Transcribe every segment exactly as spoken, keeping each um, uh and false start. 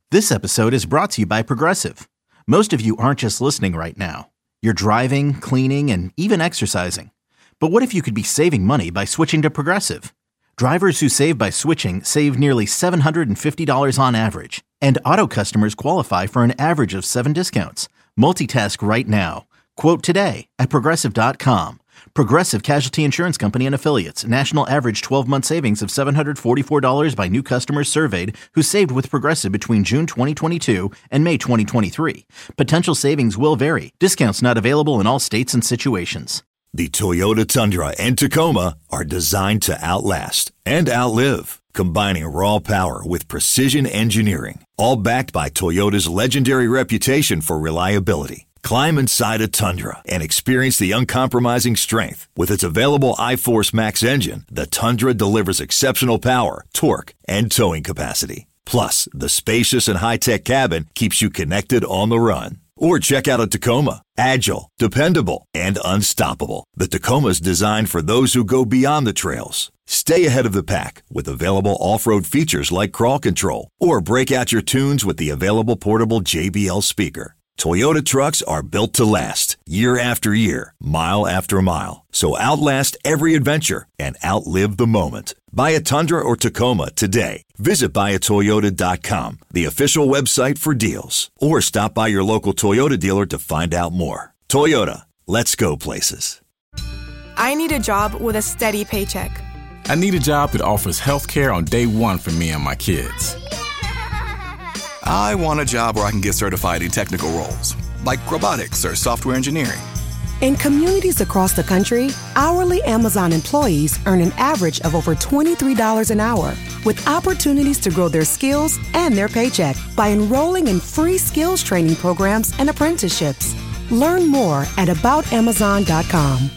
This episode is brought to you by Progressive. Most of you aren't just listening right now. You're driving, cleaning, and even exercising. But what if you could be saving money by switching to Progressive? Drivers who save by switching save nearly seven hundred fifty dollars on average. And auto customers qualify for an average of seven discounts. Multitask right now. Quote today at Progressive dot com. Progressive Casualty Insurance Company and Affiliates. National average twelve-month savings of seven hundred forty-four dollars by new customers surveyed who saved with Progressive between June twenty twenty-two and May twenty twenty-three. Potential savings will vary. Discounts not available in all states and situations. The Toyota Tundra and Tacoma are designed to outlast and outlive, combining raw power with precision engineering, all backed by Toyota's legendary reputation for reliability. Climb inside a Tundra and experience the uncompromising strength. With its available iForce Max engine, the Tundra delivers exceptional power, torque, and towing capacity. Plus, the spacious and high-tech cabin keeps you connected on the run. Or check out a Tacoma. Agile, dependable, and unstoppable. The Tacoma's designed for those who go beyond the trails. Stay ahead of the pack with available off-road features like crawl control. Or break out your tunes with the available portable J B L speaker. Toyota trucks are built to last, year after year, mile after mile. So outlast every adventure and outlive the moment. Buy a Tundra or Tacoma today. Visit buy a toyota dot com, the official website for deals. Or stop by your local Toyota dealer to find out more. Toyota, let's go places. I need a job with a steady paycheck. I need a job that offers health care on day one for me and my kids. I want a job where I can get certified in technical roles, like robotics or software engineering. In communities across the country, hourly Amazon employees earn an average of over twenty-three dollars an hour, with opportunities to grow their skills and their paycheck by enrolling in free skills training programs and apprenticeships. Learn more at about amazon dot com.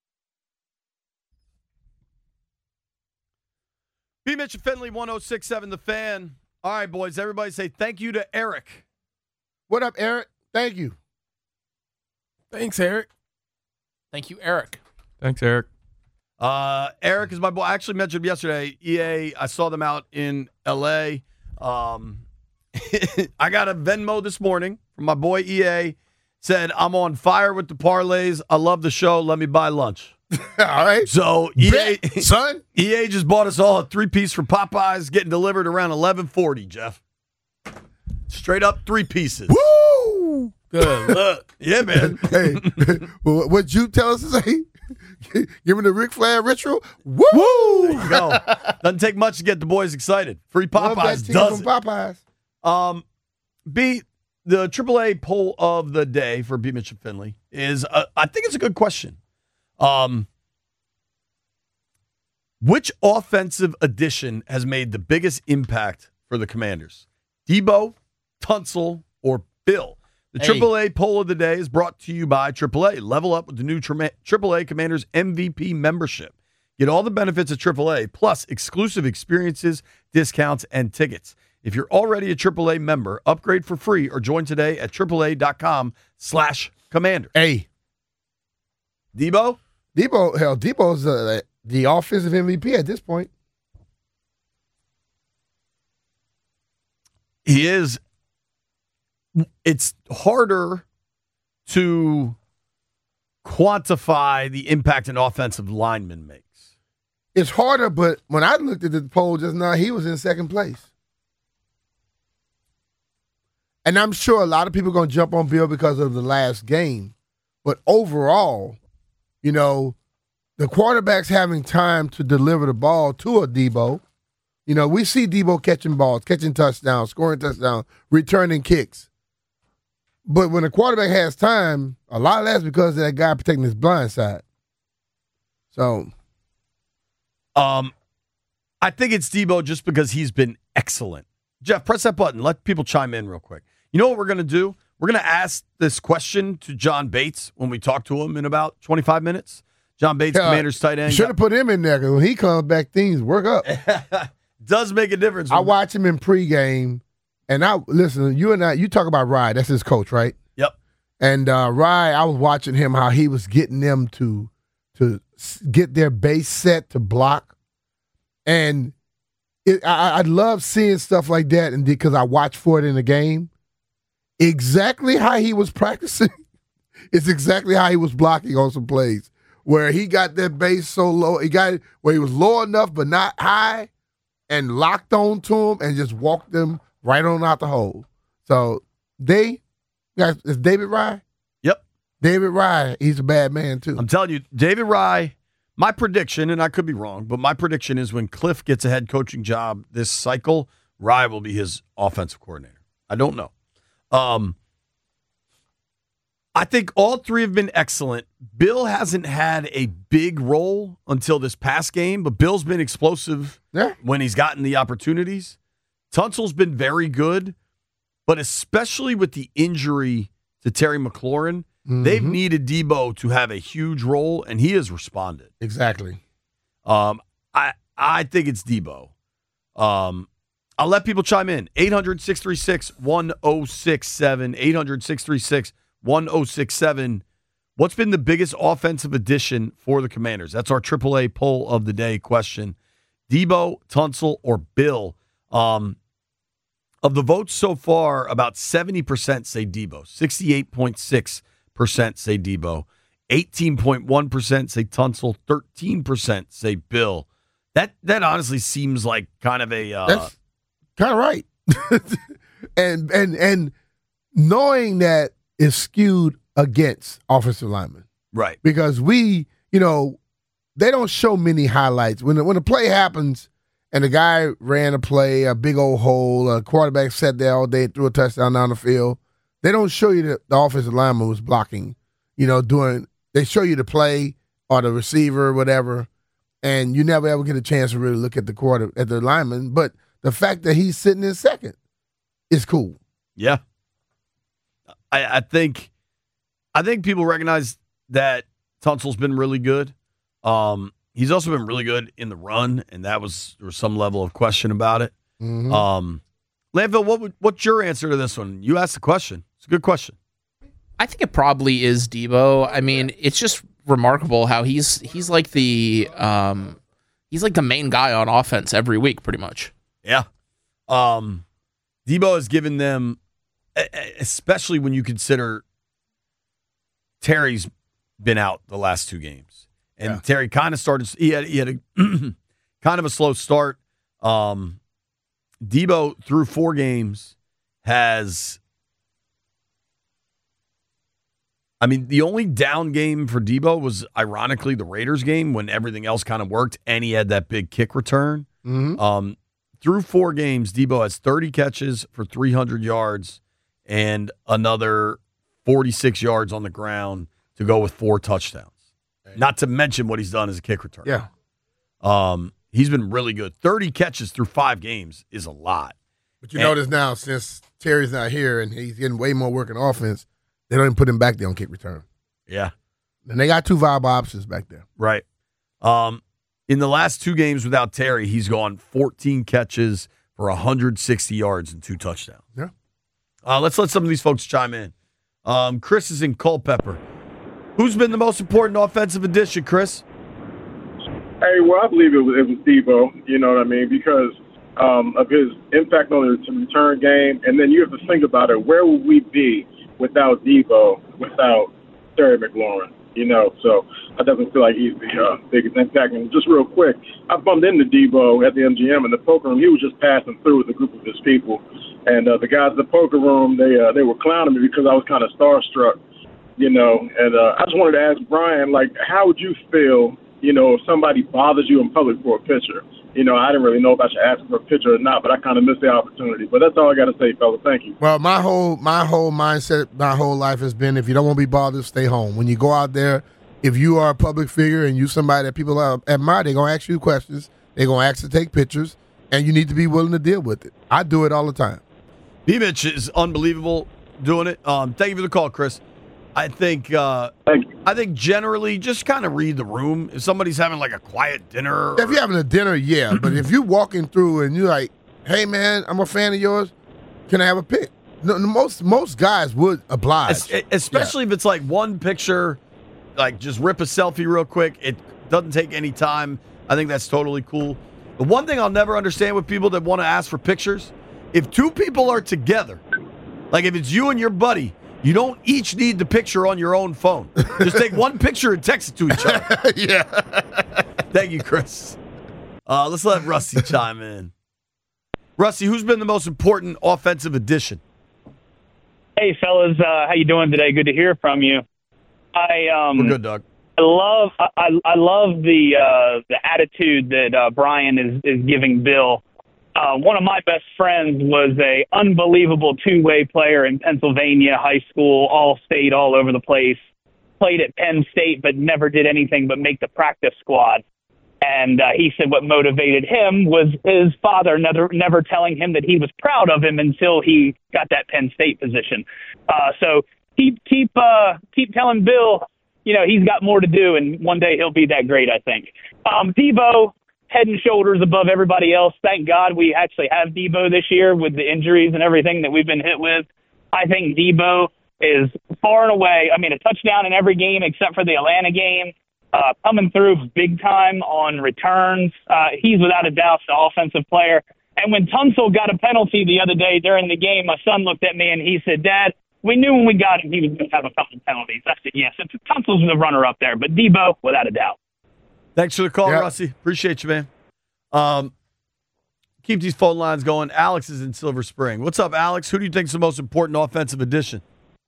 B. Mitch and Finley, one oh six point seven The Fan. All right, boys, everybody say thank you to Eric. What up, Eric? Thank you. Thanks, Eric. Thank you, Eric. Thanks, Eric. Uh, Eric is my boy. I actually mentioned him yesterday. E A, I saw them out in L A. Um, I got a Venmo this morning from my boy E A. Said, I'm on fire with the parlays. I love the show. Let me buy lunch. All right. So E A, Bet, son. E A just bought us all a three-piece from Popeyes, getting delivered around eleven forty, Jeff. Straight up three pieces. Woo! Good look. Yeah, man. Hey, well, what you tell us to say? Give me the Ric Flair ritual. Woo! There you go. Doesn't take much to get the boys excited. Free Popeyes does from Popeyes. Um, B, the triple A poll of the day for B. Mitch and Finley is, uh, I think it's a good question. Um, which offensive addition has made the biggest impact for the Commanders? Debo, Tunsil, or Bill? The hey. triple A poll of the day is brought to you by triple A. Level up with the new triple A Commanders M V P membership. Get all the benefits of triple A, plus exclusive experiences, discounts, and tickets. If you're already a triple A member, upgrade for free or join today at triple A dot com slash commander. Hey. Debo? Debo, hell, Debo's uh, the offensive M V P at this point. He is. It's harder to quantify the impact an offensive lineman makes. It's harder, but when I looked at the poll just now, he was in second place. And I'm sure a lot of people are going to jump on Bill because of the last game. But overall, you know, the quarterback's having time to deliver the ball to a Debo. You know, we see Debo catching balls, catching touchdowns, scoring touchdowns, returning kicks. But when the quarterback has time, a lot of that's because of that guy protecting his blind side. So, um, I think it's Debo just because he's been excellent. Jeff, press that button. Let people chime in real quick. You know what we're going to do? We're going to ask this question to John Bates when we talk to him in about twenty-five minutes. John Bates, yeah, Commanders tight end. Should have put him in there because when he comes back, things work up. Does make a difference. I watch him in pregame. And I listen, you and I, you talk about Rye. That's his coach, right? Yep. And uh, Rye, I was watching him how he was getting them to to get their base set to block, and it, I, I love seeing stuff like that, and because I watch for it in the game. Exactly how he was practicing is exactly how he was blocking on some plays, where he got that base so low, he got it where he was low enough but not high, and locked on to him and just walked them right on out the hole. So they, guys, is David Rye? Yep. David Rye, he's a bad man too. I'm telling you, David Rye, my prediction, and I could be wrong, but my prediction is when Cliff gets a head coaching job this cycle, Rye will be his offensive coordinator. I don't know. Um, I think all three have been excellent. Bill hasn't had a big role until this past game, but Bill's been explosive yeah. when he's gotten the opportunities. Tunsil's been very good, but especially with the injury to Terry McLaurin, mm-hmm. they've needed Debo to have a huge role, and he has responded. Exactly. Um, I I think it's Debo. Um, I'll let people chime in. eight hundred, six three six, one oh six seven. eight hundred, six three six, one oh six seven. What's been the biggest offensive addition for the Commanders? That's our triple A poll of the day question. Debo, Tunsil, or Bill? Um, of the votes so far, about seventy percent say Debo. sixty-eight point six percent say Debo. eighteen point one percent say Tunsil. thirteen percent say Bill. That that honestly seems like kind of a... Uh, That's kind of right. and and and knowing that is skewed against offensive linemen. Right. Because we, you know, they don't show many highlights. When the, when a play happens and the guy ran a play, a big old hole, a quarterback sat there all day, threw a touchdown down the field, they don't show you that the offensive lineman was blocking, you know, doing, they show you the play or the receiver or whatever, and you never ever get a chance to really look at the quarter, at the lineman. But the fact that he's sitting in second is cool. Yeah. I, I think I think people recognize that Tunsil's been really good. Um, he's also been really good in the run, and that was there was some level of question about it. Mm-hmm. Um, Landville, what would, what's your answer to this one? You asked the question. It's a good question. I think it probably is Debo. I mean, it's just remarkable how he's he's like the um, he's like the main guy on offense every week, pretty much. Yeah. Um, Debo has given them, especially when you consider Terry's been out the last two games. And yeah. Terry kind of started, he had, he had a kind of a slow start. Um, Debo, through four games, has, I mean, the only down game for Debo was, ironically, the Raiders game when everything else kind of worked, and he had that big kick return. Mm-hmm. Um, through four games, Debo has thirty catches for three hundred yards and another forty-six yards on the ground to go with four touchdowns. Not to mention what he's done as a kick return. Yeah. Um, he's been really good. thirty catches through five games is a lot. But you and, notice now, since Terry's not here and he's getting way more work in offense, they don't even put him back there on kick return. Yeah. And they got two viable options back there. Right. Um, in the last two games without Terry, he's gone fourteen catches for one hundred sixty yards and two touchdowns. Yeah. Uh, let's let some of these folks chime in. Um, Chris is in Culpeper. Who's been the most important offensive addition, Chris? Hey, well, I believe it was, it was Debo, you know what I mean, because um, of his impact on the return game. And then you have to think about it. Where would we be without Debo, without Terry McLaurin? You know, so I definitely feel like he's the uh, biggest impact. And just real quick, I bumped into Debo at the M G M in the poker room. He was just passing through with a group of his people. And uh, the guys in the poker room, they uh, they were clowning me because I was kind of starstruck, you know. And uh, I just wanted to ask Brian, like, how would you feel, you know, if somebody bothers you in public for a picture? You know, I didn't really know if I should ask for a picture or not, but I kind of missed the opportunity. But that's all I got to say, fella. Thank you. Well, my whole my whole mindset, my whole life has been, if you don't want to be bothered, stay home. When you go out there, if you are a public figure and you somebody that people admire, they're going to ask you questions. They're going to ask to take pictures, and you need to be willing to deal with it. I do it all the time. B-Mitch is unbelievable doing it. Um, thank you for the call, Chris. I think uh, I think generally just kind of read the room. If somebody's having like a quiet dinner. Or, if you're having a dinner, yeah. But if you're walking through and you're like, hey, man, I'm a fan of yours, can I have a pic? No, most most guys would oblige. Especially yeah. if it's like one picture, like just rip a selfie real quick. It doesn't take any time. I think that's totally cool. The one thing I'll never understand with people that want to ask for pictures, if two people are together, like if it's you and your buddy, you don't each need the picture on your own phone. Just take one picture and text it to each other. Yeah. Thank you, Chris. Uh, let's let Rusty chime in. Rusty, who's been the most important offensive addition? Hey, fellas, uh, how you doing today? Good to hear from you. I um, We're good, Doug. I love I, I love the uh, the attitude that uh, Brian is is giving Bill. Uh, one of my best friends was a unbelievable two-way player in Pennsylvania, high school, all state, all over the place. Played at Penn State, but never did anything but make the practice squad. And uh, he said what motivated him was his father never never telling him that he was proud of him until he got that Penn State position. Uh, so keep keep uh, keep telling Bill, you know, he's got more to do, and one day he'll be that great, I think. Um, Debo, head and shoulders above everybody else. Thank God we actually have Debo this year with the injuries and everything that we've been hit with. I think Debo is far and away, I mean, a touchdown in every game except for the Atlanta game, uh, coming through big time on returns. Uh, he's without a doubt the offensive player. And when Tunsil got a penalty the other day during the game, my son looked at me and he said, Dad, we knew when we got him he was going to have a couple penalties. I said, yes, Tunsil's the runner-up there, but Debo, without a doubt. Thanks for the call, yep. Rusty. Appreciate you, man. Um, keep these phone lines going. Alex is in Silver Spring. What's up, Alex? Who do you think is the most important offensive addition?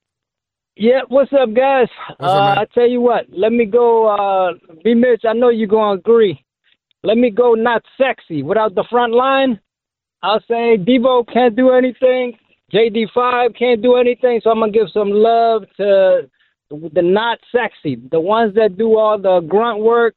Yeah, what's up, guys? What's uh, up, I tell you what, let me go, uh, B. Mitch, I know you're going to agree. Let me go not sexy. Without the front line, I'll say Debo can't do anything. J D five can't do anything, so I'm going to give some love to the not sexy, the ones that do all the grunt work.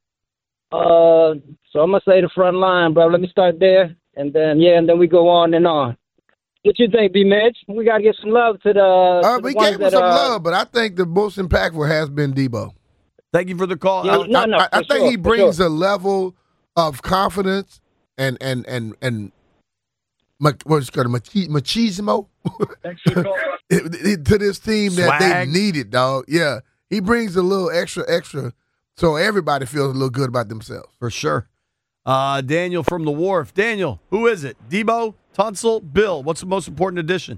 Uh, so I'm going to say the front line, bro. Let me start there, and then, yeah, and then we go on and on. What you think, B. Mitch? We got to give some love to the, Uh, to the we ones gave him that some are, love, but I think the most impactful has been Debo. Thank you for the call. Yeah, Alex. no, no, I, I for think sure, he for brings sure. a level of confidence and and and and mach- what's it called machi- machismo to this team that Swag. they needed, dog. Yeah, he brings a little extra, extra, so everybody feels a little good about themselves. For sure. Uh, Daniel from the Wharf. Daniel, who is it? Debo, Tunsil, Bill. What's the most important addition?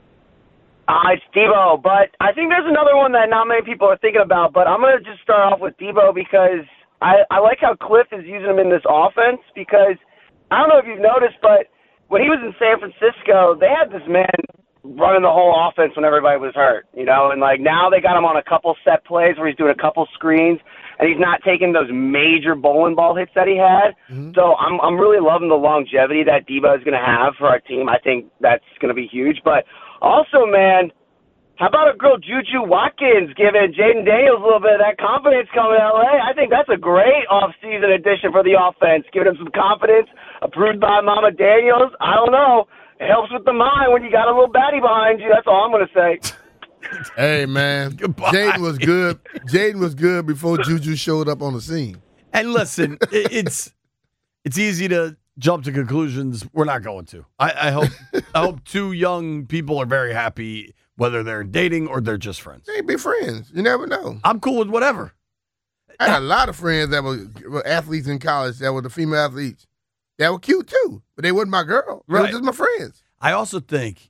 Uh, it's Debo, but I think there's another one that not many people are thinking about, but I'm going to just start off with Debo because I, I like how Cliff is using him in this offense because I don't know if you've noticed, but when he was in San Francisco, they had this man running the whole offense when everybody was hurt, you know, and like now they got him on a couple set plays where he's doing a couple screens and he's not taking those major bowling ball hits that he had. Mm-hmm. So I'm I'm really loving the longevity that Debo is going to have for our team. I think that's going to be huge. But also, man, how about a girl Juju Watkins giving Jaden Daniels a little bit of that confidence coming to L A? I think that's a great off-season addition for the offense, giving him some confidence, approved by Mama Daniels. I don't know. It helps with the mind when you got a little baddie behind you. That's all I'm going to say. Hey, man. Jaden was good. Jaden was good before Juju showed up on the scene. And listen, it's it's easy to jump to conclusions. We're not going to. I, I hope I hope two young people are very happy, whether they're dating or they're just friends. They be friends. You never know. I'm cool with whatever. I had a lot of friends that were, were athletes in college that were the female athletes. That were cute, too. But they wasn't my girl. They Right. were just my friends. I also think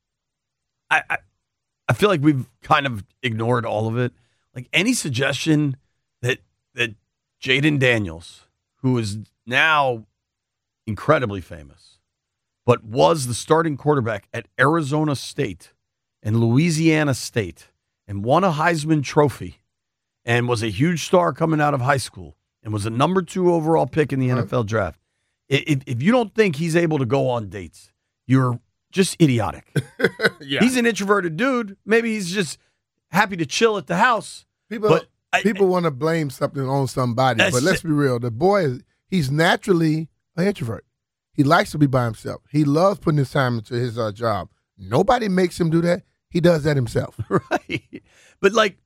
I, I I feel like we've kind of ignored all of it. Like any suggestion that that Jaden Daniels, who is now incredibly famous, but was the starting quarterback at Arizona State and Louisiana State and won a Heisman Trophy and was a huge star coming out of high school and was a number two overall pick in the N F L draft. If, if you don't think he's able to go on dates, you're just idiotic. Yeah. He's an introverted dude. Maybe he's just happy to chill at the house. People but people want to blame something on somebody, but let's be real. The boy, is he's naturally an introvert. He likes to be by himself. He loves putting his time into his uh, job. Nobody makes him do that. He does that himself. Right. But, like,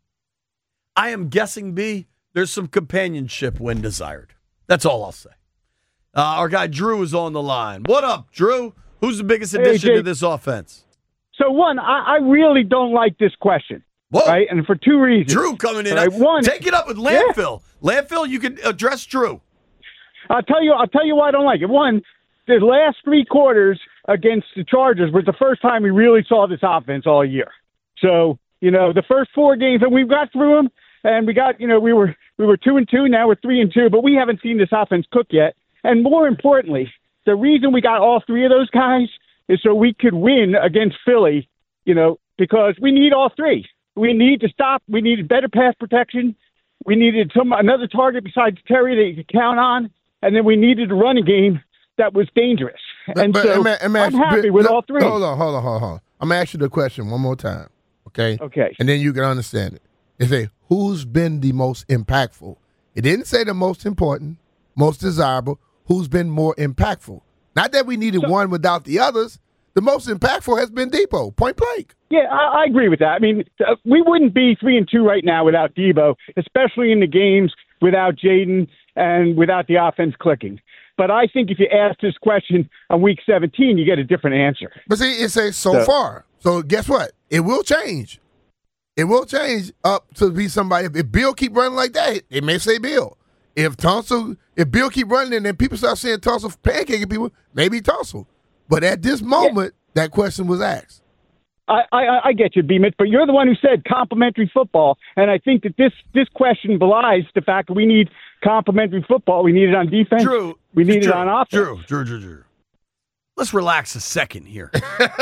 I am guessing, B, there's some companionship when desired. That's all I'll say. Uh, our guy Drew is on the line. What up, Drew? Who's the biggest addition hey, to this offense? So, one, I, I really don't like this question. Whoa. Right? And for two reasons. Drew coming in. Right? One, Take it up with Landfill. Yeah. Landfill, you can address Drew. I'll tell you. I'll tell you why I don't like it. One, the last three quarters against the Chargers was the first time we really saw this offense all year. So you know, the first four games that we've got through them, and we got, you know, we were we were two and two. Now we're three and two, but we haven't seen this offense cook yet. And more importantly, the reason we got all three of those guys is so we could win against Philly. You know, because we need all three. We need to stop. We needed better pass protection. We needed some another target besides Terry that you could count on, and then we needed a running game that was dangerous. And but, so I'm, I'm, I'm happy with all three. Hold on, hold on, hold on. I'm gonna ask you the question one more time, okay? Okay. And then you can understand it. They say who's been the most impactful. It didn't say the most important, most desirable. Who's been more impactful? Not that we needed so, one without the others. The most impactful has been Debo, point blank. Yeah, I, I agree with that. I mean, uh, we wouldn't be three and two right now without Debo, especially in the games without Jaden and without the offense clicking. But I think if you ask this question on week seventeen, you get a different answer. But see, it says so, so far. So guess what? It will change. It will change up to be somebody. If, if Bill keep running like that, it may say Bill. If Tunsil, if Bill keep running and then people start seeing Tunsil pancaking people, maybe Tunsil. But at this moment, yeah. that question was asked. I, I, I get you, B-Mitch, but you're the one who said complimentary football, and I think that this this question belies the fact that we need complimentary football. We need it on defense. Drew, we need Drew, it on offense. Drew, Drew, Drew, Drew. Let's relax a second here.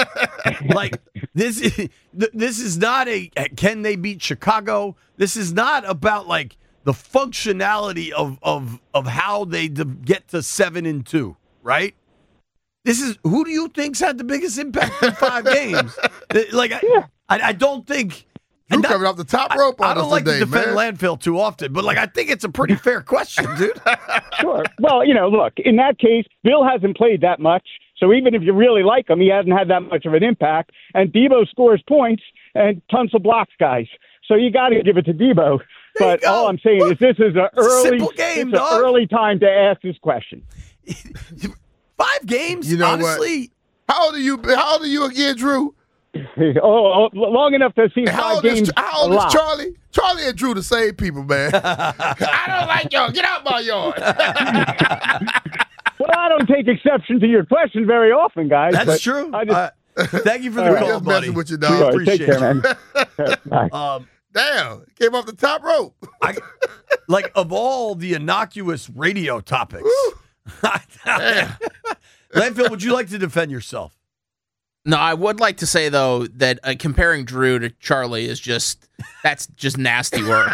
Like this, is, this is not a can they beat Chicago? This is not about like the functionality of of of how they get to seven and two, right? This is who do you think's had the biggest impact in five games? Like I, I, I don't think you coming off the top rope. I, on I don't us like today, to defend man. landfill too often, but like I think it's a pretty fair question, dude. Sure. Well, you know, look, in that case, Bill hasn't played that much, so even if you really like him, he hasn't had that much of an impact. And Debo scores points, and Tunsil blocks guys, so you got to give it to Debo. But all I'm saying is this is an early, game, it's an early time to ask this question. Five games, you know honestly. What? How old are you? How old are you again, Drew? oh, long enough to see how five old games. Is, how old is Charlie? Charlie and Drew the same people, man. I don't like y'all. Get out my yard. Well, I don't take exception to your question very often, guys. That's true. I just, uh, thank you for the right, call, just buddy. Messing with you, dog. Right, Appreciate take care, it. Man. um, Damn, came off the top rope. I, like of all the innocuous radio topics. Landfill, would you like to defend yourself? No, I would like to say, though, that uh, comparing Drew to Charlie is just, that's just nasty work.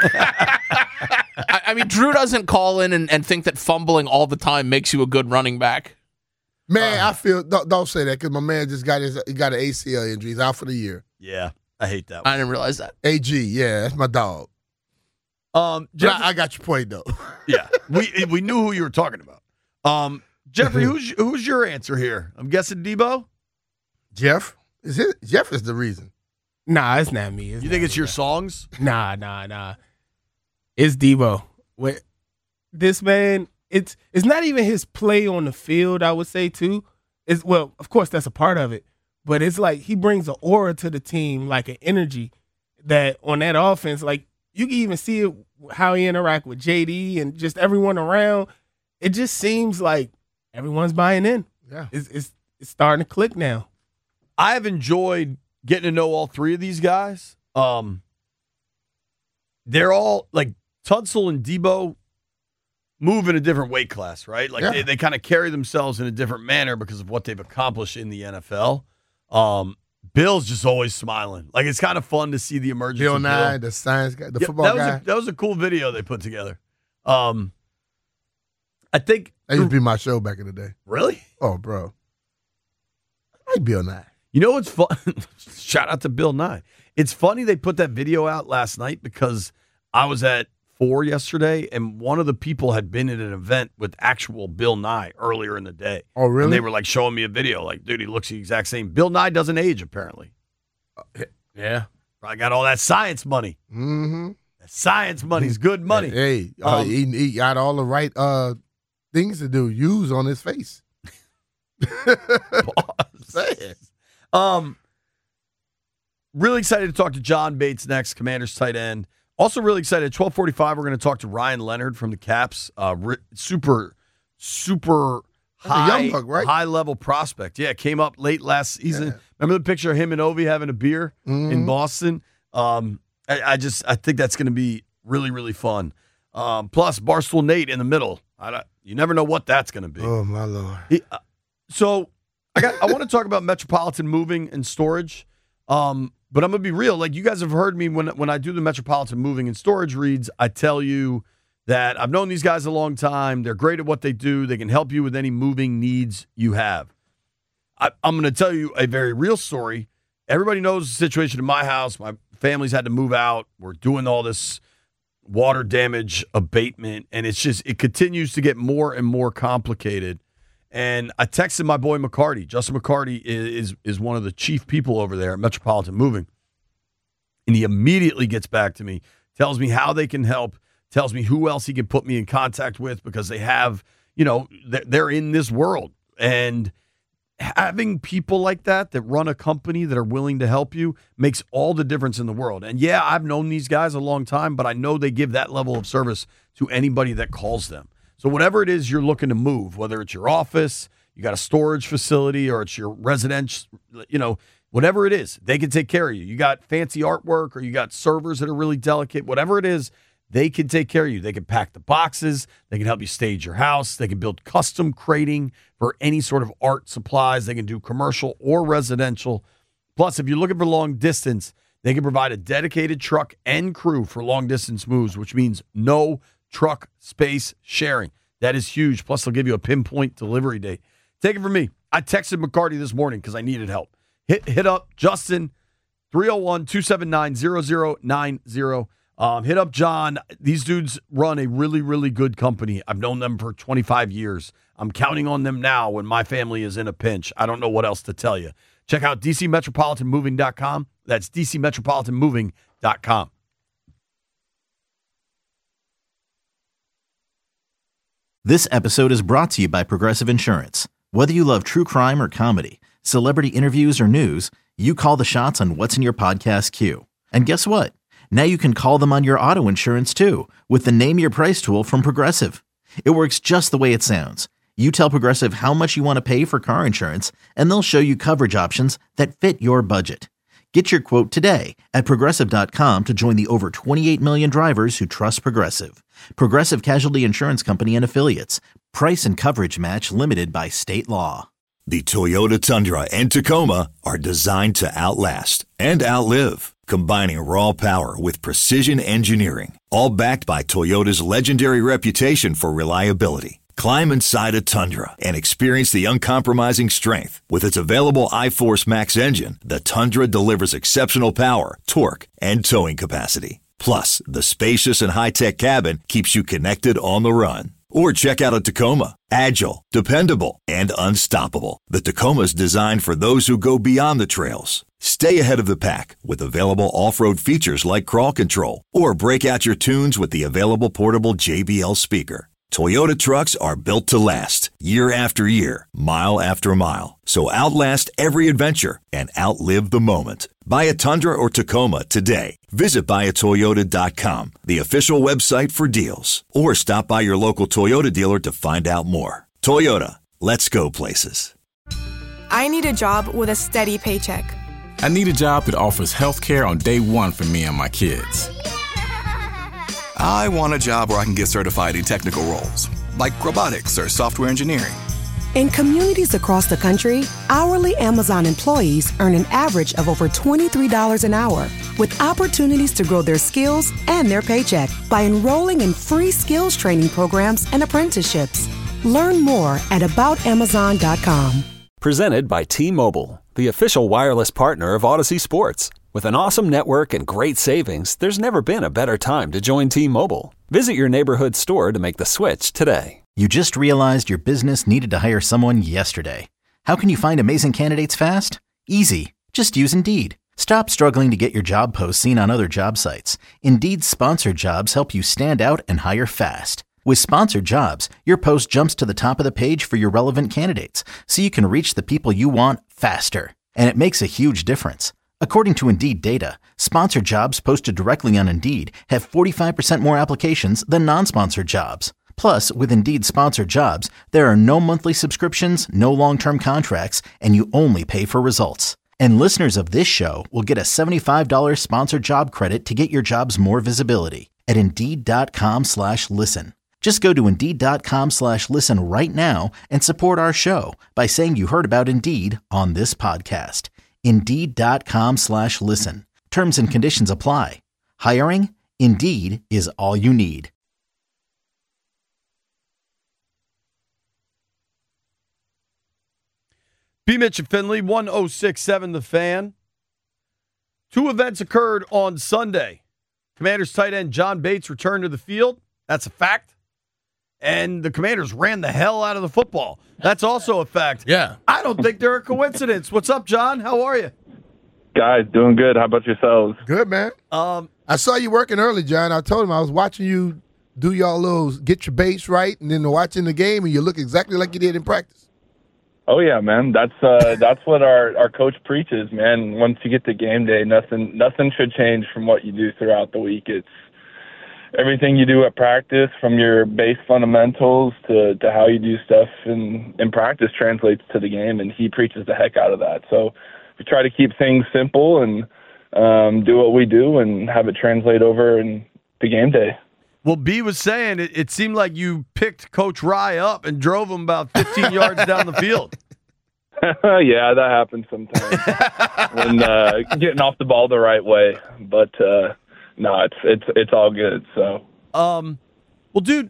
I, I mean, Drew doesn't call in and, and think that fumbling all the time makes you a good running back. Man, uh, I feel, don't, don't say that because my man just got his, he got an A C L injury. He's out for the year. Yeah, I hate that one. I didn't realize that. A G, yeah, that's my dog. Um, Jeff- I, I got your point, though. Yeah, we we knew who you were talking about. Um, Jeffrey, who's who's your answer here? I'm guessing Debo. Jeff is it? Jeff is the reason. Nah, it's not me. It's you not think it's me, your nah. songs? Nah, nah, nah. It's Debo. What this man? It's it's not even his play on the field. I would say too. It's well, of course that's a part of it, but it's like he brings an aura to the team, like an energy that on that offense, like you can even see it how he interact with J D and just everyone around. It just seems like everyone's buying in. Yeah, it's it's, it's starting to click now. I have enjoyed getting to know all three of these guys. Um, they're all like Tunsil and Debo move in a different weight class, right? Like yeah. they, they kind of carry themselves in a different manner because of what they've accomplished in the N F L. Um, Bill's just always smiling. Like it's kind of fun to see the emergence Bill of Nye, Bill. the science guy, the Yeah, football that was guy. A, that was a cool video they put together. Um, I think that used to be my show back in the day. Really? Oh, bro. I like Bill Nye. You know what's fun? Shout out to Bill Nye. It's funny they put that video out last night because I was at four yesterday, and one of the people had been at an event with actual Bill Nye earlier in the day. Oh, really? And they were like showing me a video, like, dude, he looks the exact same. Bill Nye doesn't age, apparently. Yeah. Probably got all that science money. Mm-hmm. That science money's good money. Hey, uh, Um, he, he got all the right uh, things to do, use on his face. Say Um, really excited to talk to John Bates next, Commanders tight end. Also really excited. At twelve forty-five, we're going to talk to Ryan Leonard from the Caps. Uh, re- super, super a high, young buck, right? high level prospect. Yeah, came up late last season. Yeah. Remember the picture of him and Ovi having a beer mm-hmm. in Boston? Um, I, I just I think that's going to be really, really fun. Um, plus, Barstool Nate in the middle. I don't, you never know what that's going to be. Oh, my Lord. He, uh, so I got. I want to talk about Metropolitan Moving and Storage. Um, but I'm going to be real. Like, you guys have heard me when, when I do the Metropolitan Moving and Storage reads, I tell you that I've known these guys a long time. They're great at what they do. They can help you with any moving needs you have. I, I'm going to tell you a very real story. Everybody knows the situation in my house. My family's had to move out. We're doing all this water damage abatement, and it's just, it continues to get more and more complicated. And I texted my boy McCarty. Justin McCarty is, is, is one of the chief people over there at Metropolitan Moving. And he immediately gets back to me, tells me how they can help, tells me who else he can put me in contact with because they have, you know, they're in this world. And having people like that that run a company that are willing to help you makes all the difference in the world. And yeah, I've known these guys a long time, but I know they give that level of service to anybody that calls them. So whatever it is you're looking to move, whether it's your office, you got a storage facility, or it's your residence, you know, whatever it is, they can take care of you. You got fancy artwork, or you got servers that are really delicate, whatever it is, they can take care of you. They can pack the boxes. They can help you stage your house. They can build custom crating for any sort of art supplies. They can do commercial or residential. Plus, if you're looking for long distance, they can provide a dedicated truck and crew for long distance moves, which means no truck space sharing. That is huge. Plus, they'll give you a pinpoint delivery date. Take it from me. I texted McCarty this morning because I needed help. Hit, hit up Justin, three oh one, two seven nine, zero zero nine zero. Um, hit up John. These dudes run a really, really good company. I've known them for twenty-five years. I'm counting on them now when my family is in a pinch. I don't know what else to tell you. Check out D C metropolitan moving dot com. That's D C metropolitan moving dot com. This episode is brought to you by Progressive Insurance. Whether you love true crime or comedy, celebrity interviews or news, you call the shots on what's in your podcast queue. And guess what? Now you can call them on your auto insurance too with the Name Your Price tool from Progressive. It works just the way it sounds. You tell Progressive how much you want to pay for car insurance, and they'll show you coverage options that fit your budget. Get your quote today at Progressive dot com to join the over twenty-eight million drivers who trust Progressive. Progressive Casualty Insurance Company and Affiliates. Price and coverage match limited by state law. The Toyota Tundra and Tacoma are designed to outlast and outlive, combining raw power with precision engineering, all backed by Toyota's legendary reputation for reliability. Climb inside a Tundra and experience the uncompromising strength. With its available iForce Max engine, the Tundra delivers exceptional power, torque, and towing capacity. Plus, the spacious and high-tech cabin keeps you connected on the run. Or check out a Tacoma. Agile, dependable, and unstoppable. The Tacoma's designed for those who go beyond the trails. Stay ahead of the pack with available off-road features like crawl control. Or break out your tunes with the available portable J B L speaker. Toyota trucks are built to last, year after year, mile after mile. So outlast every adventure and outlive the moment. Buy a Tundra or Tacoma today. Visit buy a toyota dot com, the official website for deals. Or stop by your local Toyota dealer to find out more. Toyota, let's go places. I need a job with a steady paycheck. I need a job that offers health care on day one for me and my kids. I want a job where I can get certified in technical roles, like robotics or software engineering. In communities across the country, hourly Amazon employees earn an average of over twenty-three dollars an hour, with opportunities to grow their skills and their paycheck by enrolling in free skills training programs and apprenticeships. Learn more at about amazon dot com. Presented by T-Mobile, the official wireless partner of Odyssey Sports. With an awesome network and great savings, there's never been a better time to join T-Mobile. Visit your neighborhood store to make the switch today. You just realized your business needed to hire someone yesterday. How can you find amazing candidates fast? Easy. Just use Indeed. Stop struggling to get your job posts seen on other job sites. Indeed's sponsored jobs help you stand out and hire fast. With sponsored jobs, your post jumps to the top of the page for your relevant candidates, so you can reach the people you want faster. And it makes a huge difference. According to Indeed data, sponsored jobs posted directly on Indeed have forty-five percent more applications than non-sponsored jobs. Plus, with Indeed sponsored jobs, there are no monthly subscriptions, no long-term contracts, and you only pay for results. And listeners of this show will get a seventy-five dollars sponsored job credit to get your jobs more visibility at Indeed.com slash listen. Just go to Indeed.com slash listen right now and support our show by saying you heard about Indeed on this podcast. Indeed.com slash listen. Terms and conditions apply. Hiring? Indeed is all you need. B. Mitch and Finley, one oh six point seven The Fan. Two events occurred on Sunday. Commanders tight end John Bates returned to the field. That's a fact. And the Commanders ran the hell out of the football. That's also a fact. Yeah. I don't think they're a coincidence. What's up, John? How are you? Guys, doing good. How about yourselves? Good, man. Um, I saw you working early, John. I told him I was watching you do y'all little get your base right, and then watching the game, and you look exactly like you did in practice. Oh yeah, man. That's uh, that's what our, our coach preaches, man. Once you get to game day, nothing nothing should change from what you do throughout the week. It's everything you do at practice, from your base fundamentals to, to how you do stuff in, in practice, translates to the game, and he preaches the heck out of that. So we try to keep things simple and um, do what we do and have it translate over in the game day. Well, B was saying it, it seemed like you picked Coach Rye up and drove him about fifteen yards down the field. Yeah, that happens sometimes when uh, getting off the ball the right way. But uh, no, it's it's it's all good. So, um, well, dude,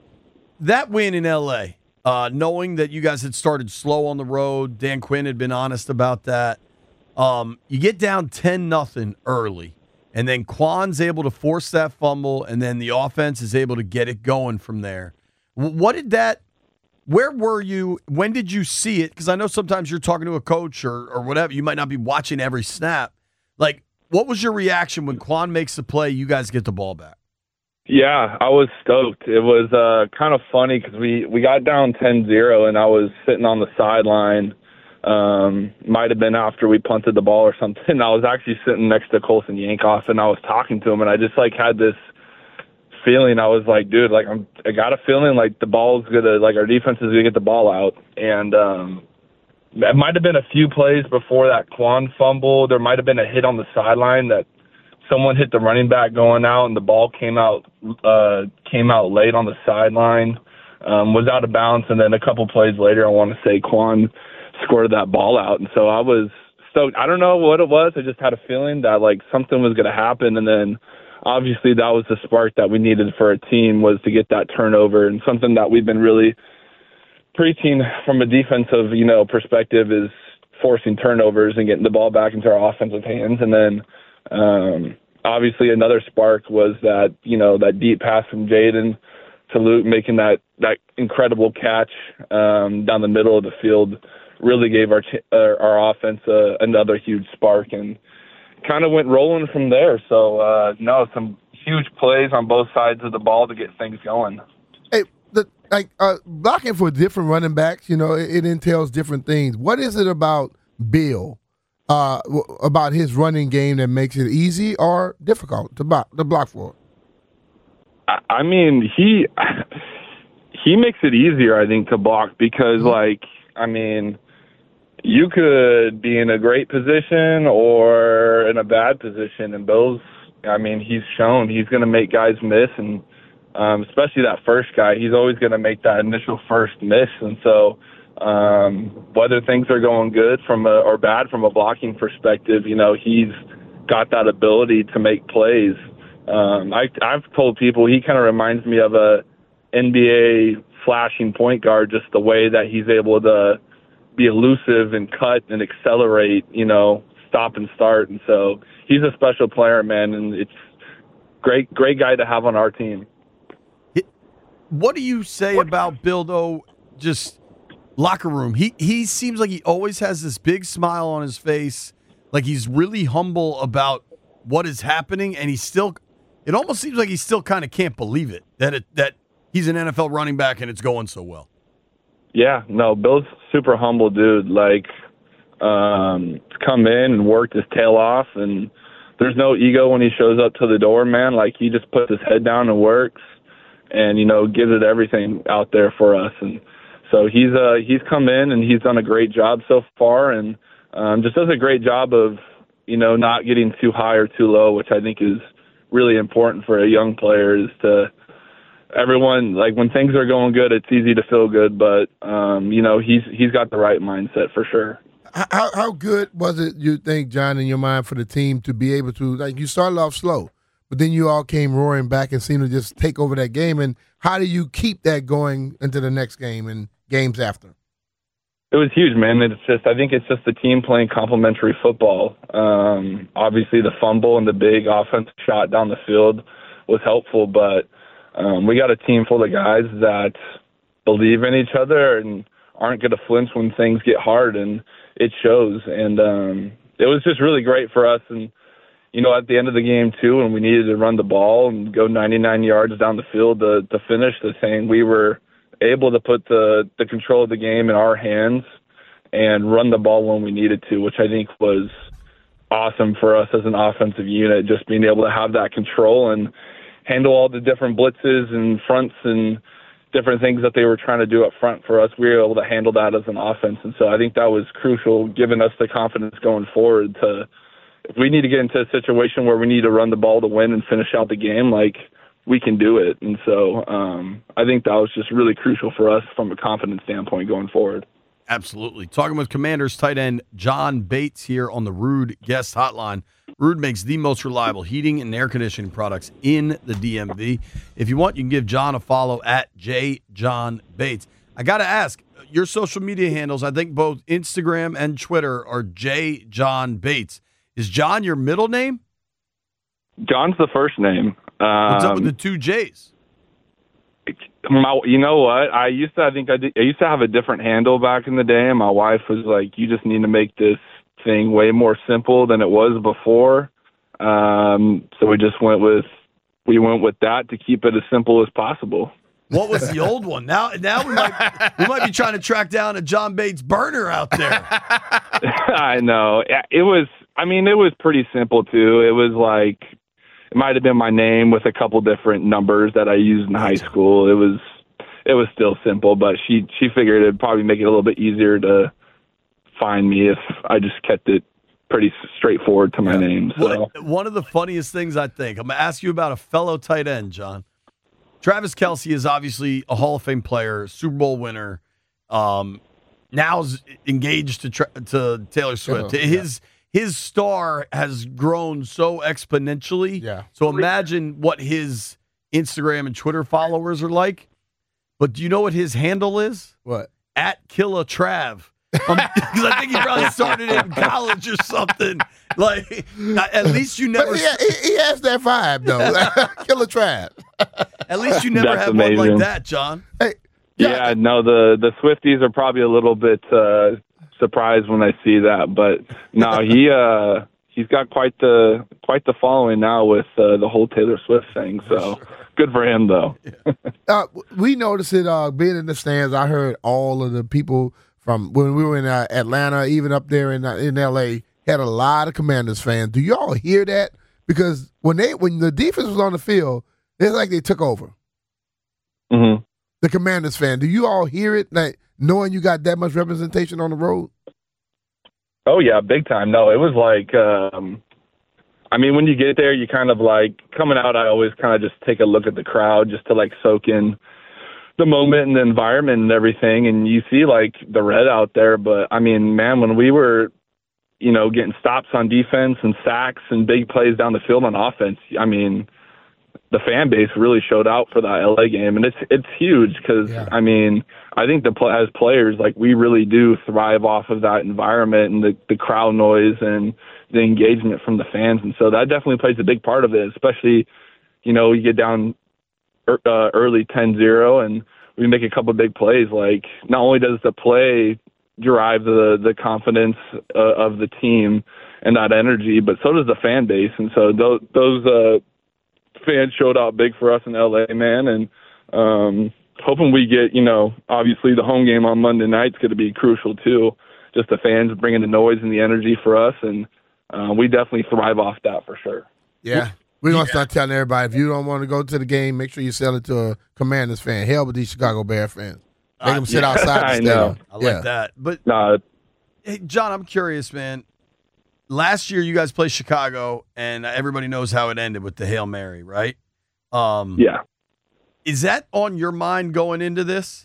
that win in L A, uh, knowing that you guys had started slow on the road, Dan Quinn had been honest about that. Um, you get down ten nothing early. And then Quan's able to force that fumble, and then the offense is able to get it going from there. What did that – where were you? When did you see it? Because I know sometimes you're talking to a coach or, or whatever. You might not be watching every snap. Like, what was your reaction when Quan makes the play, you guys get the ball back? Yeah, I was stoked. It was uh, kind of funny because we, we got down ten zero, and I was sitting on the sideline. Um, might have been after we punted the ball or something. I was actually sitting next to Colson Yankoff, and I was talking to him, and I just like had this feeling. I was like, dude, like I'm, I got a feeling like the ball's gonna, like our defense is gonna get the ball out. And um, it might have been a few plays before that Quan fumble. There might have been a hit on the sideline that someone hit the running back going out, and the ball came out uh, came out late on the sideline, um, was out of bounds, and then a couple plays later, I want to say Quan squirted that ball out. And so I was stoked. I don't know what it was. I just had a feeling that like something was going to happen. And then obviously that was the spark that we needed for a team, was to get that turnover. And something that we've been really preaching from a defensive, you know, perspective is forcing turnovers and getting the ball back into our offensive hands. And then um, obviously another spark was that, you know, that deep pass from Jaden to Luke, making that, that incredible catch um, down the middle of the field, really gave our our, our offense uh, another huge spark, and kind of went rolling from there. So, uh, no, some huge plays on both sides of the ball to get things going. Hey, the, like uh, blocking for different running backs, you know, it, it entails different things. What is it about Bill, uh, w- about his running game that makes it easy or difficult to block, to block for? I, I mean, he he makes it easier, I think, to block because, like, I mean, you could be in a great position or in a bad position, and Bill's, I mean, he's shown he's going to make guys miss, and um, especially that first guy, he's always going to make that initial first miss. And so um, whether things are going good from a, or bad from a blocking perspective, you know, he's got that ability to make plays. Um, I, I've told people he kind of reminds me of a N B A flashing point guard, just the way that he's able to be elusive and cut and accelerate, you know, stop and start. And so he's a special player, man, and it's great, great guy to have on our team. What do you say about Bill, though, just locker room? He he seems like he always has this big smile on his face, like he's really humble about what is happening, and he's still – it almost seems like he still kind of can't believe it, that it that he's an N F L running back and it's going so well. Yeah, no, Bill's super humble dude. Like, um, come in and worked his tail off, and there's no ego when he shows up to the door, man. Like, he just puts his head down and works. and, you know, gives it everything out there for us. And so he's uh, he's come in and he's done a great job so far, and um, just does a great job of, you know, not getting too high or too low, which I think is really important for a young player. Is to everyone, like, when things are going good, it's easy to feel good, but um, you know, he's he's got the right mindset for sure. How how good was it, you think, John, in your mind, for the team to be able to, like, you started off slow, but then you all came roaring back and seemed to just take over that game, and how do you keep that going into the next game and games after? It was huge, man. It's just, I think it's just the team playing complementary football. Um, obviously, the fumble and the big offensive shot down the field was helpful, but um, we got a team full of guys that believe in each other and aren't going to flinch when things get hard, and it shows. And um, it was just really great for us. And, you know, at the end of the game, too, when we needed to run the ball and go ninety-nine yards down the field to, to finish the thing, we were able to put the, the control of the game in our hands and run the ball when we needed to, which I think was awesome for us as an offensive unit, just being able to have that control and handle all the different blitzes and fronts and different things that they were trying to do up front for us. We were able to handle that as an offense. And so I think that was crucial, giving us the confidence going forward to, if we need to get into a situation where we need to run the ball to win and finish out the game, like, we can do it. And so um, I think that was just really crucial for us from a confidence standpoint going forward. Absolutely. Talking with Commanders tight end John Bates here on the Ruud Guest Hotline. Ruud makes the most reliable heating and air conditioning products in the D M V. If you want, you can give John a follow at J John Bates. I got to ask, your social media handles, I think both Instagram and Twitter, are J John Bates. Is John your middle name? John's the first name. Um, What's up with the two J's? My, you know what? I used to. I think I, did, I used to have a different handle back in the day, and my wife was like, "You just need to make this thing way more simple than it was before." Um, so we just went with we went with that to keep it as simple as possible. What was the old one? Now, now we might we might be trying to track down a John Bates burner out there. I know. It was. I mean, it was pretty simple too. It was like, it might have been my name with a couple different numbers that I used in high school. It was it was still simple, but she she figured it'd probably make it a little bit easier to find me if I just kept it pretty straightforward to my yeah. name. So well, one of the funniest things, I think, I'm going to ask you about a fellow tight end, John. Travis Kelce is obviously a Hall of Fame player, Super Bowl winner. Um, now is engaged to tra- to Taylor Swift. Oh, his yeah. His star has grown so exponentially. Yeah. So imagine what his Instagram and Twitter followers are like. But do you know what his handle is? What? At Killa Trav. Because um, I think he probably started in college or something. Like, at least you never. But he, he has that vibe though. Killa Trav. At least you never That's had amazing. one like that, John. Hey. Yeah, no, the the Swifties are probably a little bit uh, surprised when I see that, but no, he uh, he's got quite the quite the following now with uh, the whole Taylor Swift thing. So good for him, though. uh, we noticed it uh, being in the stands. I heard all of the people from when we were in uh, Atlanta, even up there in uh, in L A, had a lot of Commanders fans. Do y'all hear that? Because when they when the defense was on the field, it's like they took over. Mm-hmm. The Commanders fan. Do you all hear it, like, knowing you got that much representation on the road? Oh, yeah, big time. No, it was like, um, I mean, when you get there, you kind of like, coming out, I always kind of just take a look at the crowd just to like soak in the moment and the environment and everything. And you see like the red out there. But, I mean, man, when we were, you know, getting stops on defense and sacks and big plays down the field on offense, I mean, the fan base really showed out for that L A game, and it's it's huge because yeah. I mean I think the as players, like, we really do thrive off of that environment and the the crowd noise and the engagement from the fans, and so that definitely plays a big part of it. Especially, you know, you get down uh, early ten zero and we make a couple of big plays. Like, not only does the play drive the the confidence uh, of the team and that energy, but so does the fan base, and so those those. Uh, fans showed out big for us in L A, man, and um, hoping we get, you know, obviously the home game on Monday night is going to be crucial too. Just the fans bringing the noise and the energy for us, and uh, we definitely thrive off that for sure. Yeah. We're going to start telling everybody, if you don't want to go to the game, make sure you sell it to a Commanders fan. Hell with these Chicago Bear fans. Make them sit yeah. outside the I stadium. know. I like Yeah. that. But, No, hey, John, I'm curious, man. Last year, you guys played Chicago, and everybody knows how it ended with the Hail Mary, right? Um, yeah. Is that on your mind going into this?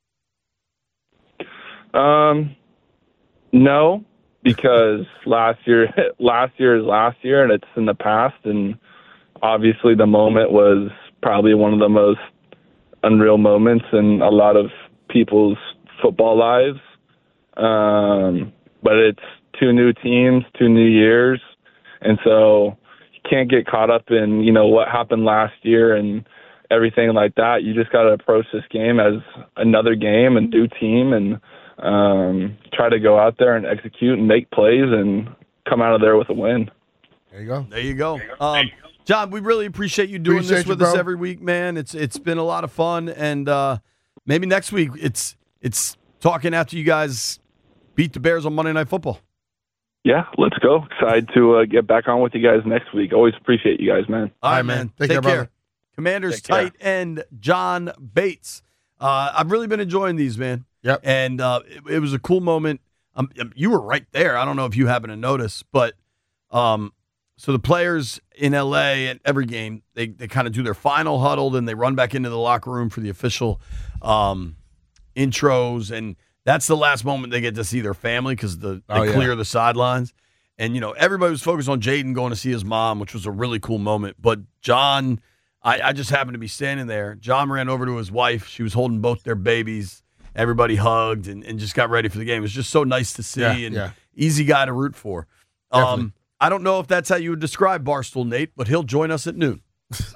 Um, no, because last year, last year is last year, and it's in the past, and obviously the moment was probably one of the most unreal moments in a lot of people's football lives. Um, but it's two new teams, two new years, and so you can't get caught up in, you know, what happened last year and everything like that. You just got to approach this game as another game and new team, and um, try to go out there and execute and make plays and come out of there with a win. There you go. There you go. Um, John, we really appreciate you doing Appreciate this you, with us bro. every week, man. It's it's been a lot of fun, and uh, maybe next week it's it's talking after you guys beat the Bears on Monday Night Football. Yeah, let's go. Excited to uh, get back on with you guys next week. Always appreciate you guys, man. All right, man. Take Take, care, care. brother. Commanders Take care. tight end John Bates. Uh, I've really been enjoying these, man. Yep. And uh, it, it was a cool moment. Um, you were right there. I don't know if you happen to notice, but um, so the players in L A at every game, they they kind of do their final huddle, then they run back into the locker room for the official um, intros, and that's the last moment they get to see their family because the they Oh, yeah. clear the sidelines. And, you know, everybody was focused on Jaden going to see his mom, which was a really cool moment. But John, I, I just happened to be standing there. John ran over to his wife. She was holding both their babies. Everybody hugged and, and just got ready for the game. It was just so nice to see Yeah, and yeah. easy guy to root for. Definitely. Um, I don't know if that's how you would describe Barstool Nate, but he'll join us at noon.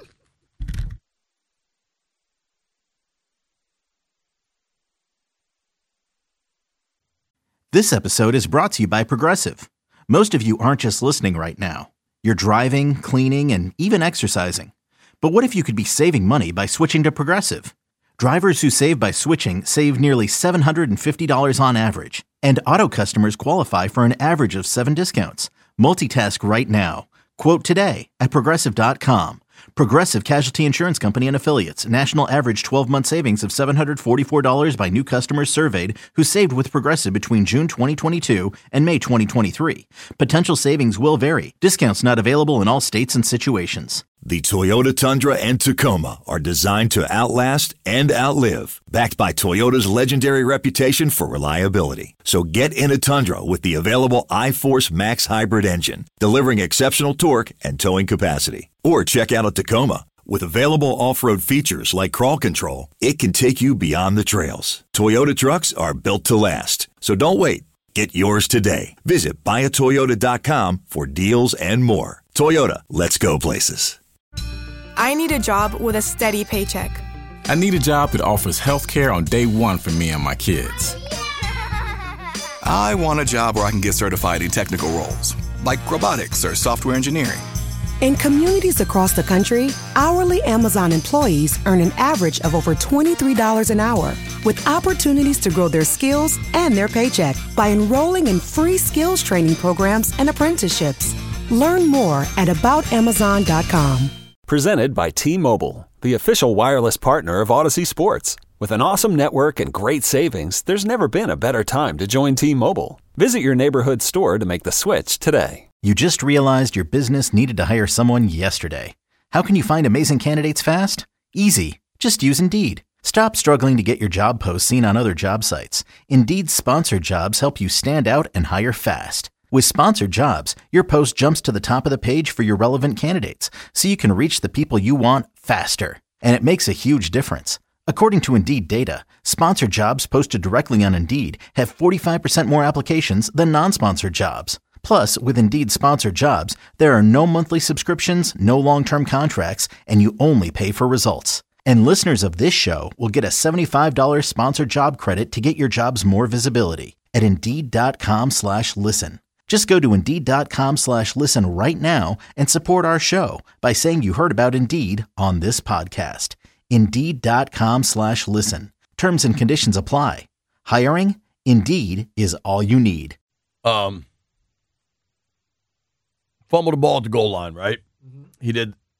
This episode is brought to you by Progressive. Most of you aren't just listening right now. You're driving, cleaning, and even exercising. But what if you could be saving money by switching to Progressive? Drivers who save by switching save nearly seven hundred fifty dollars on average, and auto customers qualify for an average of seven discounts. Multitask right now. Quote today at Progressive dot com. Progressive Casualty Insurance Company and Affiliates. National average twelve-month savings of seven hundred forty-four dollars by new customers surveyed who saved with Progressive between June twenty twenty-two and May twenty twenty-three. Potential savings will vary. Discounts not available in all states and situations. The Toyota Tundra and Tacoma are designed to outlast and outlive, backed by Toyota's legendary reputation for reliability. So get in a Tundra with the available iForce Max hybrid engine, delivering exceptional torque and towing capacity. Or check out a Tacoma. With available off-road features like crawl control, it can take you beyond the trails. Toyota trucks are built to last. So don't wait. Get yours today. Visit buy a toyota dot com for deals and more. Toyota, let's go places. I need a job with a steady paycheck. I need a job that offers health care on day one for me and my kids. I want a job where I can get certified in technical roles, like robotics or software engineering. In communities across the country, hourly Amazon employees earn an average of over twenty-three dollars an hour, with opportunities to grow their skills and their paycheck by enrolling in free skills training programs and apprenticeships. Learn more at about amazon dot com. Presented by T-Mobile, the official wireless partner of Odyssey Sports. With an awesome network and great savings, there's never been a better time to join T-Mobile. Visit your neighborhood store to make the switch today. You just realized your business needed to hire someone yesterday. How can you find amazing candidates fast? Easy. Just use Indeed. Stop struggling to get your job posts seen on other job sites. Indeed's sponsored jobs help you stand out and hire fast. With sponsored jobs, your post jumps to the top of the page for your relevant candidates, so you can reach the people you want faster. And it makes a huge difference. According to Indeed data, sponsored jobs posted directly on Indeed have forty-five percent more applications than non-sponsored jobs. Plus, with Indeed sponsored jobs, there are no monthly subscriptions, no long-term contracts, and you only pay for results. And listeners of this show will get a seventy-five dollars sponsored job credit to get your jobs more visibility at Indeed.com slash listen. Just go to Indeed.com slash listen right now and support our show by saying you heard about Indeed on this podcast. Indeed.com slash listen. Terms and conditions apply. Hiring? Indeed is all you need. Um, fumbled the ball at the goal line, right? Mm-hmm. He did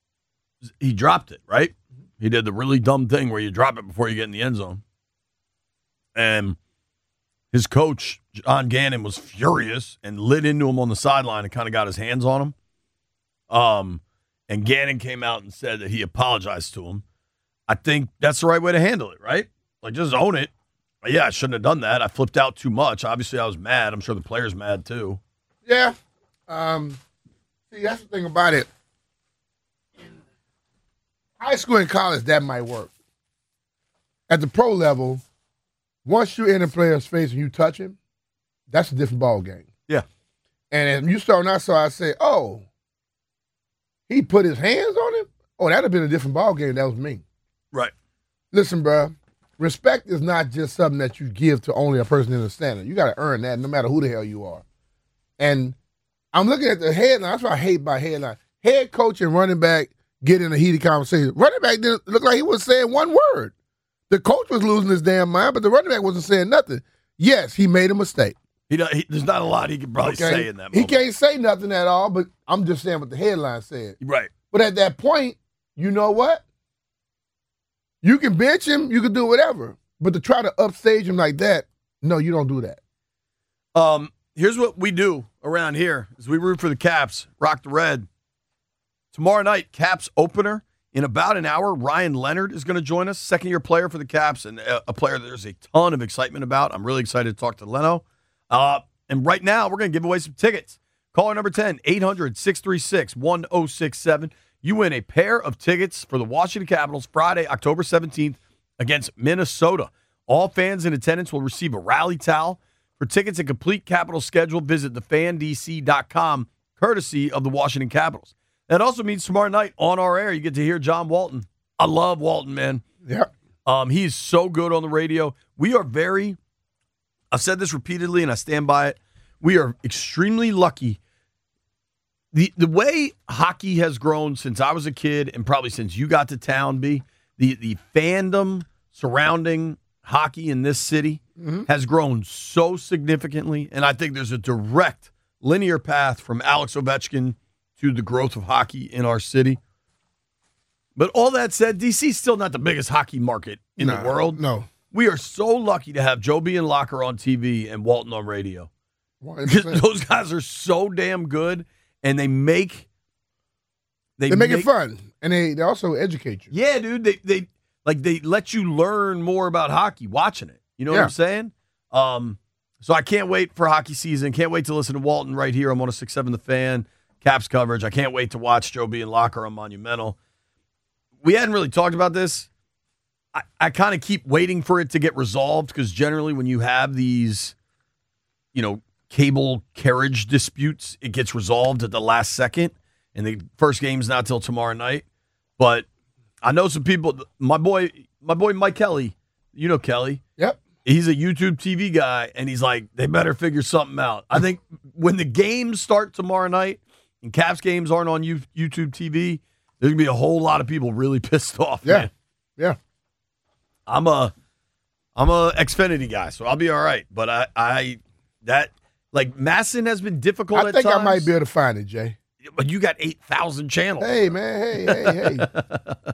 he dropped it, right? He did the really dumb thing where you drop it before you get in the end zone. And his coach, John Gannon, was furious and lit into him on the sideline and kind of got his hands on him. Um, and Gannon came out and said that he apologized to him. I think that's the right way to handle it, right? Like, just own it. Yeah, I shouldn't have done that. I flipped out too much. Obviously, I was mad. I'm sure the player's mad, too. Yeah. Um, see, that's the thing about it. High school and college, that might work. At the pro level, once you're in a player's face and you touch him, that's a different ball game. Yeah. And if you saw and I saw, I say, oh, he put his hands on him? Oh, that'd have been a different ball game. That was me. Right. Listen, bro, respect is not just something that you give to only a person in the standard. You got to earn that no matter who the hell you are. And I'm looking at the headline. That's what I hate by headline. Head coach and running back get in a heated conversation. Running back didn't look like he was saying one word. The coach was losing his damn mind, but the running back wasn't saying nothing. Yes, he made a mistake. He, he There's not a lot he could probably okay? say in that moment. He can't say nothing at all, but I'm just saying what the headline said. Right. But at that point, you know what? You can bench him, you can do whatever. But to try to upstage him like that, no, you don't do that. Um, here's what we do around here is we root for the Caps, rock the red. Tomorrow night, Caps opener. In about an hour, Ryan Leonard is going to join us, second-year player for the Caps, and a player that there's a ton of excitement about. I'm really excited to talk to Leno. Uh, and right now, we're going to give away some tickets. Caller number ten, eight hundred, six three six, one oh six seven. You win a pair of tickets for the Washington Capitals Friday, October seventeenth against Minnesota. All fans in attendance will receive a rally towel. For tickets and complete Capitals schedule, visit the fan d c dot com, courtesy of the Washington Capitals. That also means tomorrow night on our air, you get to hear John Walton. I love Walton, man. Yeah. Um, he's so good on the radio. We are very, I've said this repeatedly and I stand by it. We are extremely lucky. The the way hockey has grown since I was a kid and probably since you got to town, B, the, the fandom surrounding hockey in this city mm-hmm. has grown so significantly. And I think there's a direct linear path from Alex Ovechkin to the growth of hockey in our city. But all that said, D C's still not the biggest hockey market in no, the world. No. We are so lucky to have Joe B and Locker on T V and Walton on radio. Those guys are so damn good, and they make they, they make, make it fun, and they, they also educate you. Yeah, dude. They they like they let you learn more about hockey watching it. You know yeah. what I'm saying? Um, so I can't wait for hockey season. Can't wait to listen to Walton right here on one oh six point seven The Fan. Caps coverage. I can't wait to watch Joe B and Locker on Monumental. We hadn't really talked about this. I, I kind of keep waiting for it to get resolved because generally when you have these, you know, cable carriage disputes, it gets resolved at the last second. And the first game's not till tomorrow night. But I know some people, my boy, my boy Mike Kelly, you know Kelly. Yep. He's a YouTube T V guy, and he's like, they better figure something out. I think when the games start tomorrow night, and Caps games aren't on YouTube T V, there's going to be a whole lot of people really pissed off, yeah. man. Yeah. I'm a I'm a Xfinity guy, so I'll be all right. But I, I that, like, Masson has been difficult I at think times. I might be able to find it, Jay. But you got eight thousand channels. Hey, man. Hey, hey, hey.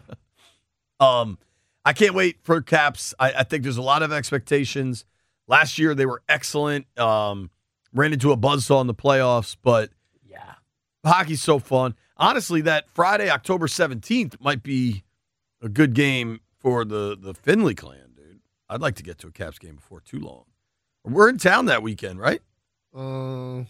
um, I can't wait for Caps. I, I think there's a lot of expectations. Last year, they were excellent. Um, ran into a buzzsaw in the playoffs, but hockey's so fun. Honestly, that Friday, October seventeenth, might be a good game for the, the Finley clan, dude. I'd like to get to a Caps game before too long. We're in town that weekend, right? Um,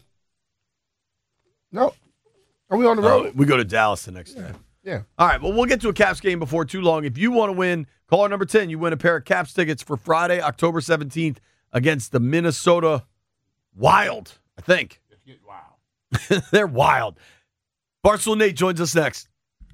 no. Are we on the road? Uh, we go to Dallas the next yeah. day. Yeah. All right, well, we'll get to a Caps game before too long. If you want to win, caller number ten, you win a pair of Caps tickets for Friday, October seventeenth against the Minnesota Wild, I think. Wow. They're wild. Barstool Nate joins us next.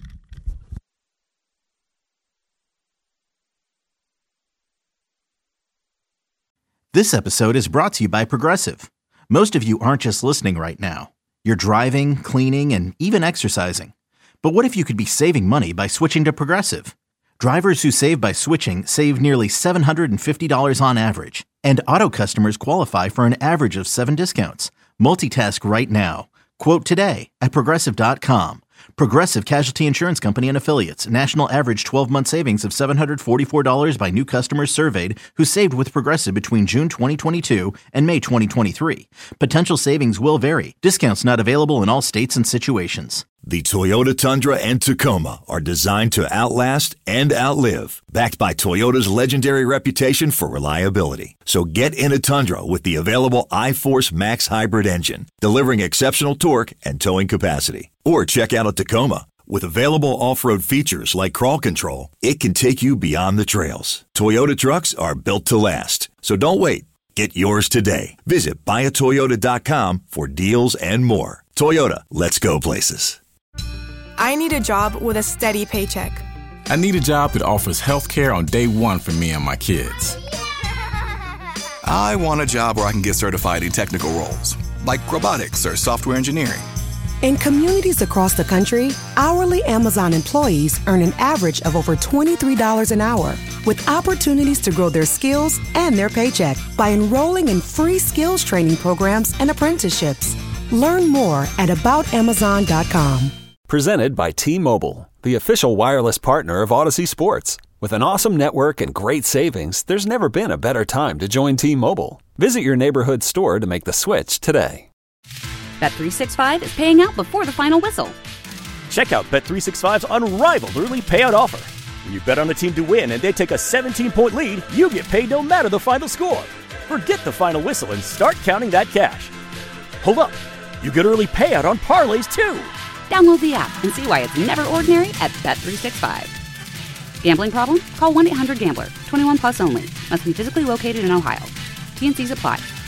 This episode is brought to you by Progressive. Most of you aren't just listening right now. You're driving, cleaning, and even exercising. But what if you could be saving money by switching to Progressive? Drivers who save by switching save nearly seven hundred fifty dollars on average. And auto customers qualify for an average of seven discounts. Multitask right now. Quote today at Progressive dot com. Progressive Casualty Insurance Company and Affiliates. National average twelve-month savings of seven hundred forty-four dollars by new customers surveyed who saved with Progressive between June twenty twenty-two and May twenty twenty-three. Potential savings will vary. Discounts not available in all states and situations. The Toyota Tundra and Tacoma are designed to outlast and outlive, backed by Toyota's legendary reputation for reliability. So get in a Tundra with the available iForce Max hybrid engine, delivering exceptional torque and towing capacity. Or check out a Tacoma. With available off-road features like crawl control, it can take you beyond the trails. Toyota trucks are built to last. So don't wait. Get yours today. Visit buy a toyota dot com for deals and more. Toyota, let's go places. I need a job with a steady paycheck. I need a job that offers health care on day one for me and my kids. I want a job where I can get certified in technical roles, like robotics or software engineering. In communities across the country, hourly Amazon employees earn an average of over twenty-three dollars an hour, with opportunities to grow their skills and their paycheck by enrolling in free skills training programs and apprenticeships. Learn more at about amazon dot com. Presented by T-Mobile, the official wireless partner of Odyssey Sports. With an awesome network and great savings, there's never been a better time to join T-Mobile. Visit your neighborhood store to make the switch today. Bet three sixty-five is paying out before the final whistle. Check out Bet three sixty-five's unrivaled early payout offer. When you bet on a team to win and they take a seventeen-point lead, you get paid no matter the final score. Forget the final whistle and start counting that cash. Hold up. You get early payout on parlays, too. Download the app and see why it's never ordinary at Bet three sixty-five. Gambling problem? Call one eight hundred gambler. twenty-one plus only. Must be physically located in Ohio. T and C's apply.